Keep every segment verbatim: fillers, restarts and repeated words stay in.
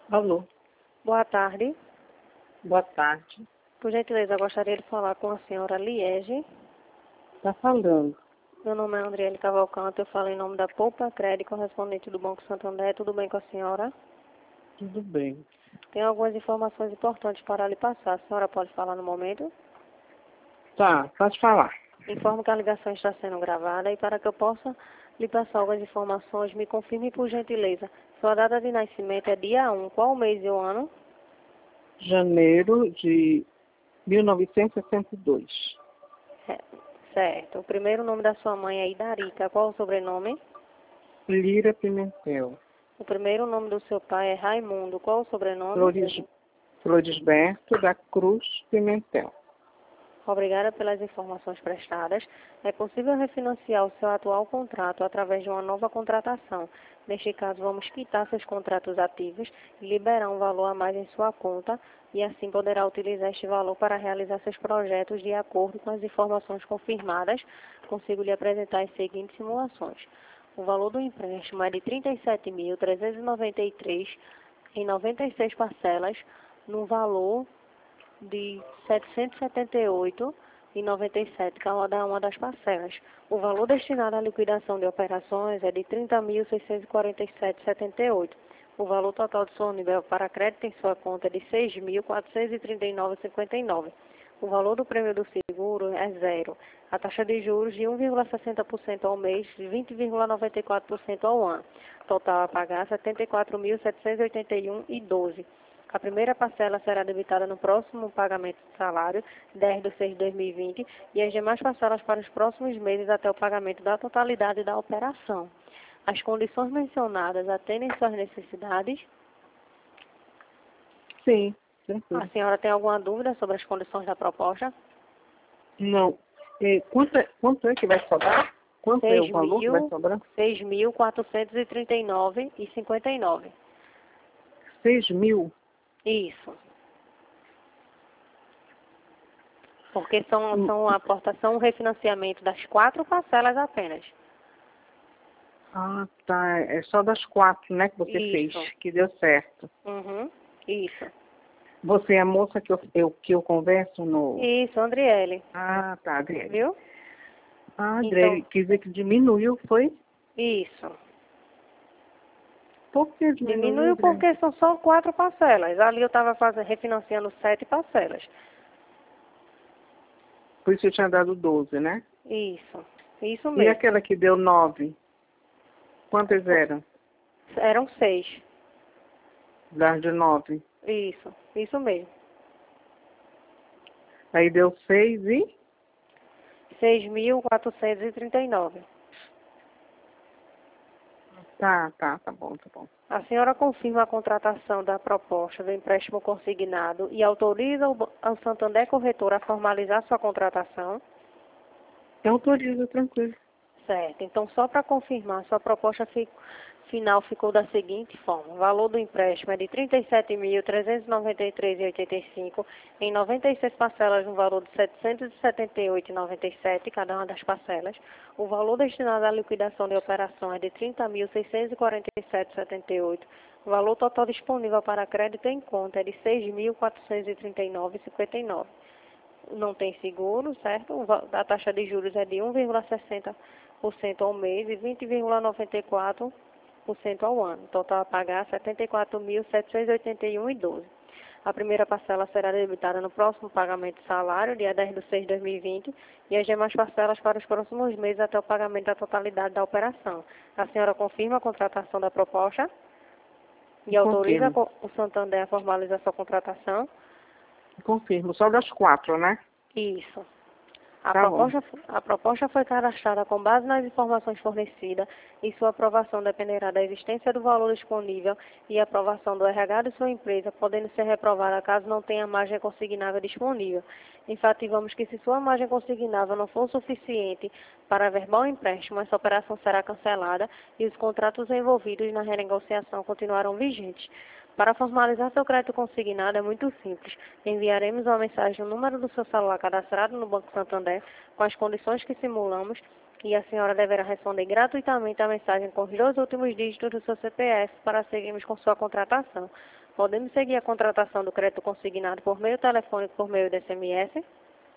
Alô, Boa tarde. boa tarde. Por gentileza, eu gostaria de falar com a senhora Liege. Tá falando. Meu nome é Andriele Cavalcante, eu falo em nome da Poupa Crédito, correspondente do Banco Santander. Tudo bem com a senhora? Tudo bem. Tem algumas informações importantes para lhe passar. A senhora pode falar no momento? Tá, pode falar. Informo que a ligação está sendo gravada e para que eu possa lhe passar algumas informações, me confirme por gentileza. Sua data de nascimento é dia um. Qual o mês e o ano? Janeiro de mil novecentos e sessenta e dois. É, certo. O primeiro nome da sua mãe é Idarica. Qual o sobrenome? Lira Pimentel. O primeiro nome do seu pai é Raimundo. Qual o sobrenome? Flores, Florisberto da Cruz Pimentel. Obrigada pelas informações prestadas. É possível refinanciar o seu atual contrato através de uma nova contratação. Neste caso, vamos quitar seus contratos ativos e liberar um valor a mais em sua conta e assim poderá utilizar este valor para realizar seus projetos de acordo com as informações confirmadas. Consigo lhe apresentar as seguintes simulações. O valor do empréstimo é de trinta e sete mil trezentos e noventa e três reais em noventa e seis parcelas, no valor de setecentos e setenta e oito reais e noventa e sete centavos cada uma das parcelas. O valor destinado à liquidação de operações é de trinta mil seiscentos e quarenta e sete reais e setenta e oito centavos. O valor total disponível para crédito em sua conta é de seis mil quatrocentos e trinta e nove reais e cinquenta e nove centavos. O valor do prêmio do seguro é zero. A taxa de juros de um vírgula sessenta por cento ao mês e vinte vírgula noventa e quatro por cento ao ano. Total a pagar setenta e quatro mil setecentos e oitenta e um reais e doze centavos. A primeira parcela será debitada no próximo pagamento de salário, dez de seis de dois mil e vinte, e as demais parcelas para os próximos meses até o pagamento da totalidade da operação. As condições mencionadas atendem suas necessidades? Sim, A tranquilo. senhora tem alguma dúvida sobre as condições da proposta? Não. E quanto, é, quanto é que vai sobrar? Quanto é o valor que vai sobrar? seis mil quatrocentos e trinta e nove reais e cinquenta e nove centavos. Seis mil? Isso. Porque são, Hum, são a aportação, um refinanciamento das quatro parcelas apenas. Ah, tá. É só das quatro, né, que você fez, Isso. que deu certo. Uhum. Isso. Você é a moça que eu, eu, que eu converso no... Isso, Andriele. Ah, tá, Adriele. Viu? Ah, Então, Adriele, quer dizer que diminuiu, foi? isso. Por que diminuiu, Diminuiu Adriele? porque são só quatro parcelas. Ali eu estava fazendo, refinanciando sete parcelas. Por isso eu tinha dado doze, né? Isso. Isso E mesmo. aquela que deu nove? Quantas eram? Eram seis. Das de nove. Isso. Isso mesmo. Aí deu seis e... seis mil quatrocentos e trinta e nove. Tá, tá, tá bom, tá bom. A senhora confirma a contratação da proposta do empréstimo consignado e autoriza o, Ba- o Santander Corretor a formalizar sua contratação? Eu autorizo, tranquilo. Certo. Então, só para confirmar, sua proposta fi- final ficou da seguinte forma. O valor do empréstimo é de trinta e sete mil trezentos e noventa e três reais e oitenta e cinco centavos em noventa e seis parcelas no valor de setecentos e setenta e oito reais e noventa e sete centavos cada uma das parcelas. O valor destinado à liquidação de operação é de trinta mil seiscentos e quarenta e sete reais e setenta e oito centavos. O valor total disponível para crédito em conta é de seis mil quatrocentos e trinta e nove reais e cinquenta e nove centavos. Não tem seguro, certo? O va- A taxa de juros é de um vírgula sessenta por cento ao mês e vinte vírgula noventa e quatro por cento ao ano. Total a pagar setenta e quatro mil setecentos e oitenta e um reais e doze centavos. A primeira parcela será debitada no próximo pagamento de salário, dia dez de seis de dois mil e vinte, e as demais parcelas para os próximos meses até o pagamento da totalidade da operação. A senhora confirma a contratação da proposta e autoriza Confirmo. co- o Santander a formalizar sua contratação? Confirmo. Só das quatro, né? Isso. A Tá bom. proposta, a proposta foi cadastrada com base nas informações fornecidas e sua aprovação dependerá da existência do valor disponível e aprovação do R H de sua empresa, podendo ser reprovada caso não tenha margem consignável disponível. Enfativamos que se sua margem consignável não for suficiente para averbar o empréstimo, essa operação será cancelada e os contratos envolvidos na renegociação continuarão vigentes. Para formalizar seu crédito consignado é muito simples. Enviaremos uma mensagem no número do seu celular cadastrado no Banco Santander com as condições que simulamos E a senhora deverá responder gratuitamente a mensagem com os dois últimos dígitos do seu C P F para seguirmos com sua contratação. Podemos seguir a contratação do crédito consignado por meio telefônico, por meio de S M S?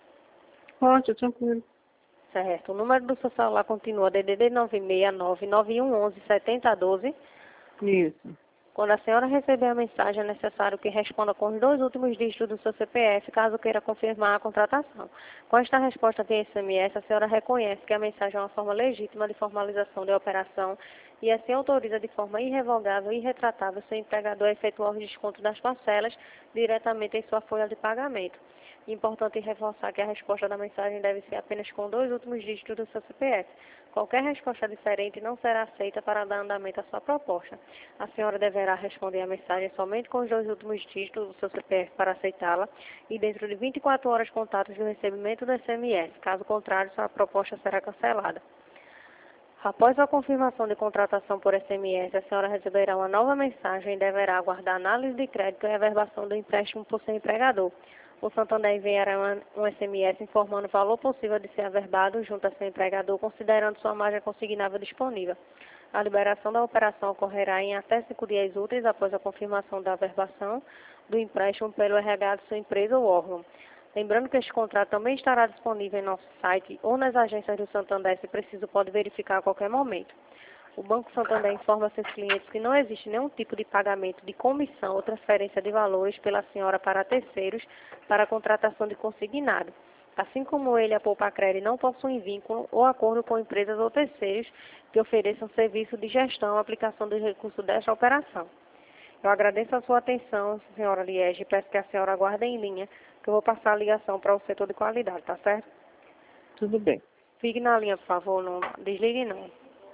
Pode, tranquilo. Certo. O número do seu celular continua D D D nove seis nove nove um um sete zero um dois. Isso. Quando a senhora receber a mensagem, é necessário que responda com os dois últimos dígitos do seu C P F, caso queira confirmar a contratação. Com esta resposta via S M S, a senhora reconhece que a mensagem é uma forma legítima de formalização de operação e assim autoriza de forma irrevogável e irretratável seu empregador a efetuar o desconto das parcelas diretamente em sua folha de pagamento. Importante reforçar que a resposta da mensagem deve ser apenas com dois últimos dígitos do seu C P F. Qualquer resposta diferente não será aceita para dar andamento à sua proposta. A senhora deverá responder a mensagem somente com os dois últimos dígitos do seu C P F para aceitá-la e dentro de vinte e quatro horas contados do recebimento do S M S. Caso contrário, sua proposta será cancelada. Após a confirmação de contratação por S M S, a senhora receberá uma nova mensagem e deverá aguardar análise de crédito e averbação do empréstimo por seu empregador. O Santander enviará um S M S informando o valor possível de ser averbado junto a seu empregador, considerando sua margem consignável disponível. A liberação da operação ocorrerá em até cinco dias úteis após a confirmação da averbação do empréstimo pelo R H de sua empresa ou órgão. Lembrando que este contrato também estará disponível em nosso site ou nas agências do Santander, se preciso pode verificar a qualquer momento. O Banco Santander informa seus clientes que não existe nenhum tipo de pagamento de comissão ou transferência de valores pela senhora para terceiros para a contratação de consignado. Assim como ele, a Poupacred não possuem vínculo ou acordo com empresas ou terceiros que ofereçam serviço de gestão ou aplicação dos recursos desta operação. Eu agradeço a sua atenção, senhora Liege, e peço que a senhora aguarde em linha, que eu vou passar a ligação para o setor de qualidade, tá certo? Tudo bem. Fique na linha, por favor, não desligue não.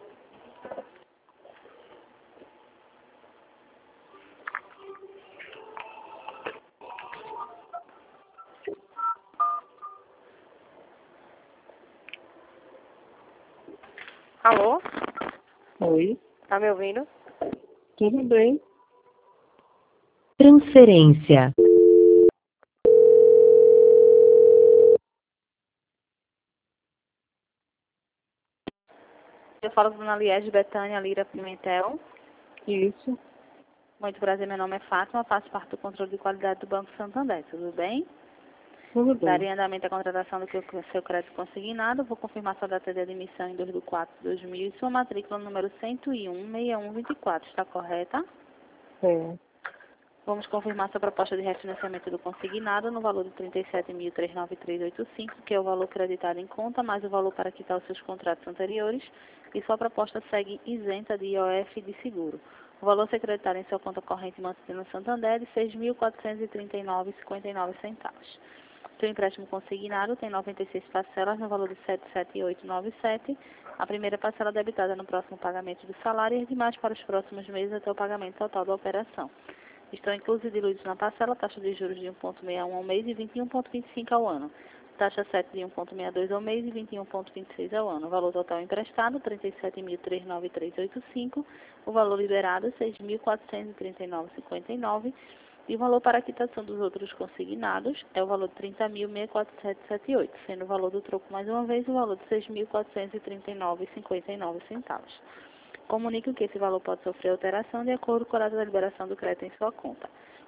Alô? Oi. Tá me ouvindo? Tudo bem. Transferência. Eu falo com a Dona Liege Betânia Lira Pimentel. Isso. Muito prazer, meu nome é Fátima, faço parte do controle de qualidade do Banco Santander, tudo bem? Tudo bem. Daria andamento à contratação do seu crédito consignado, vou confirmar sua data de admissão em dois de quatro de dois mil e sua matrícula número cento e um, seis um dois quatro, está correta? É. Vamos confirmar sua proposta de refinanciamento do consignado no valor de trinta e sete mil trezentos e noventa e três vírgula oitenta e cinco, que é o valor creditado em conta, mais o valor para quitar os seus contratos anteriores, e sua proposta segue isenta de I O F e de seguro. O valor secretário em sua conta corrente mantida no Santander é de seis mil quatrocentos e trinta e nove vírgula cinquenta e nove centavos. Seu empréstimo consignado tem noventa e seis parcelas no valor de sete mil setecentos e oito vírgula noventa e sete. A primeira parcela debitada no próximo pagamento do salário e as demais para os próximos meses até o pagamento total da operação. Estão inclusos e diluídos na parcela taxa de juros de um vírgula sessenta e um ao mês e vinte e um vírgula vinte e cinco ao ano. Taxa sete de um vírgula sessenta e dois ao mês e vinte e um vírgula vinte e seis ao ano. O valor total emprestado, trinta e sete mil trezentos e noventa e três vírgula oitenta e cinco. O valor liberado, seis mil quatrocentos e trinta e nove vírgula cinquenta e nove. E o valor para a quitação dos outros consignados é o valor de trinta mil seiscentos e quarenta e sete vírgula setenta e oito, sendo o valor do troco, mais uma vez, o valor de seis mil quatrocentos e trinta e nove vírgula cinquenta e nove centavos. Comunico que esse valor pode sofrer alteração de acordo com a data da liberação do crédito em sua conta.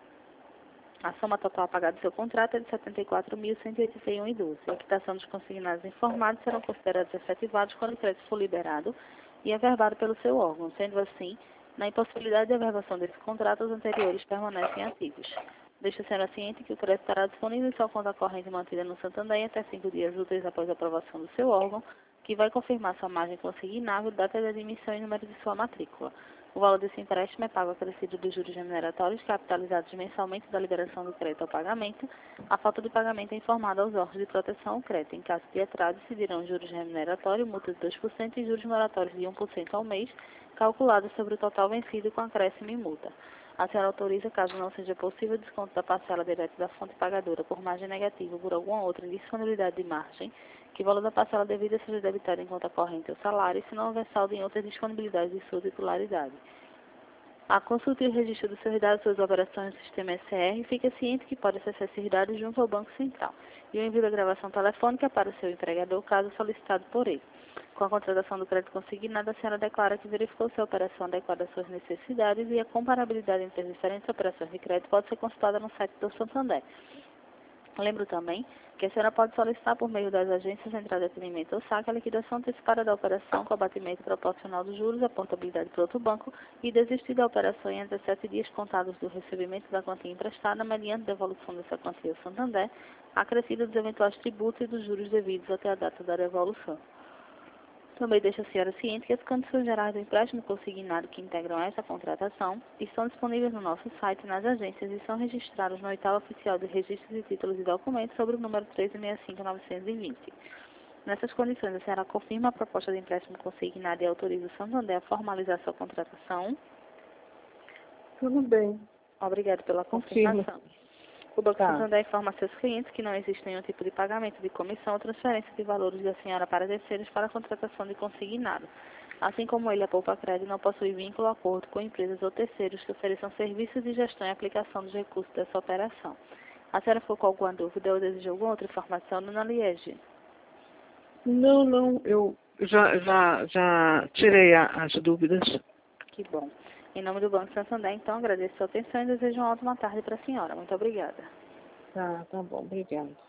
A soma total a pagar do seu contrato é de setenta e quatro mil cento e oitenta e um vírgula doze. A quitação dos consignados informados serão considerados efetivados quando o crédito for liberado e averbado pelo seu órgão. Sendo assim, na impossibilidade de averbação desse contrato, os anteriores permanecem ativos. Deixa a senhora ciente que o crédito estará disponível em sua conta corrente mantida no Santander até cinco dias úteis após a aprovação do seu órgão, que vai confirmar sua margem consignável, data de admissão e número de sua matrícula. O valor desse empréstimo é pago acrescido dos juros remuneratórios capitalizados mensalmente da liberação do crédito ao pagamento. A falta de pagamento é informada aos órgãos de proteção ao crédito. Em caso de atraso, incidirão juros remuneratórios, multa de dois por cento e juros moratórios de um por cento ao mês, calculados sobre o total vencido com acréscimo e multa. A senhora autoriza, caso não seja possível, desconto da parcela direta da fonte pagadora por margem negativa ou por alguma outra indisponibilidade de margem, que o valor da parcela devida seja debitado em conta corrente ou salário, se não houver saldo em outras disponibilidades de sua titularidade. A consulta e o registro dos seus dados suas operações no sistema S R, fica ciente que pode acessar esses dados junto ao Banco Central e o envio da gravação telefônica para o seu empregador, caso solicitado por ele. Com a contratação do crédito consignado, a senhora declara que verificou se a operação adequada às suas necessidades e a comparabilidade entre as diferentes operações de crédito pode ser consultada no site do Santander. Lembro também que a senhora pode solicitar por meio das agências Central de Atendimento ou saque a liquidação antecipada da operação com abatimento proporcional dos juros, a portabilidade para outro banco e desistir da operação em até sete dias contados do recebimento da quantia emprestada mediante devolução dessa quantia ao Santander, acrescida dos eventuais tributos e dos juros devidos até a data da devolução. Também deixa a senhora ciente que as condições gerais do empréstimo consignado que integram essa contratação estão disponíveis no nosso site e nas agências e são registrados no oitavo oficial de registros de títulos e documentos sobre o número treze sessenta e cinco novecentos e vinte. Nessas condições, a senhora confirma a proposta de empréstimo consignado e autoriza o Santander a formalizar sua contratação? Tudo bem. Obrigado pela Confirmo. confirmação. O Banco Tá. Santander informa a seus clientes que não existe nenhum tipo de pagamento de comissão ou transferência de valores da senhora para terceiros para a contratação de consignado. Assim como ele, a Poupa Crédito não possui vínculo ou acordo com empresas ou terceiros que ofereçam serviços de gestão e aplicação dos recursos dessa operação. A senhora ficou com alguma dúvida ou deseja alguma outra informação, dona Liege? Não, não, eu já, já, já tirei a- as dúvidas. Que bom. Em nome do Banco Santander, então, agradeço a sua atenção e desejo uma ótima tarde para a senhora. Muito obrigada. Tá, tá bom, obrigada.